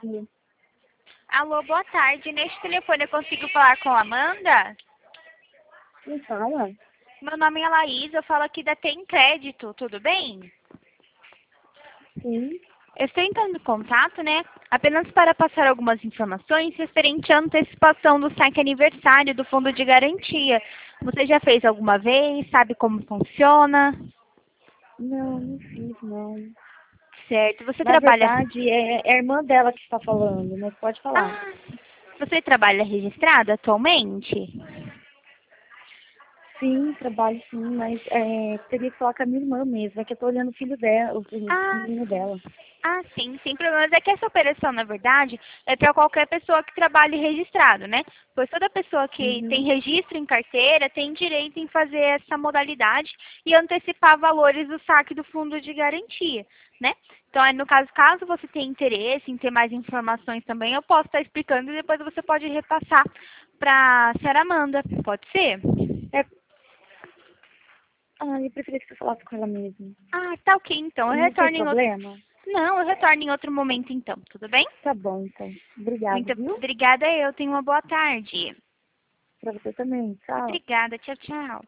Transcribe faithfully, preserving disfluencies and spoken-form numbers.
dia. Alô, boa tarde. Neste telefone eu consigo falar com a Amanda? Quem fala? Meu nome é Laís, eu falo aqui da Tem Crédito, tudo bem? Sim. Eu estou entrando em contato, né? Apenas para passar algumas informações referente à antecipação do saque aniversário do Fundo de Garantia. Você já fez alguma vez? Sabe como funciona? Não, não fiz, não. Certo. Você Na trabalha... verdade, é, é a irmã dela que está falando, mas pode falar. Ah, você trabalha registrada atualmente? Sim, trabalho sim, mas é, teria que falar com a minha irmã mesmo. É que eu tô olhando o filho dela, o, o Ah, menino dela. Ah, sim, sem problemas. É que essa operação, na verdade, é para qualquer pessoa que trabalhe registrado, né? Pois toda pessoa que tem Uhum. registro em carteira tem direito em fazer essa modalidade e antecipar valores do saque do fundo de garantia, né? Então, aí, no caso, caso você tenha interesse em ter mais informações também, eu posso estar explicando e depois você pode repassar para a senhora Amanda. Pode ser? É, ah, eu preferia que você falasse com ela mesmo. Ah, tá ok, então. Eu Não tem retorno em outro... problema? Não, eu retorno em outro momento, então. Tudo bem? Tá bom, então. Obrigada, Muito viu? obrigada, eu tenho uma boa tarde. Pra você também. Tchau. Obrigada, tchau, tchau.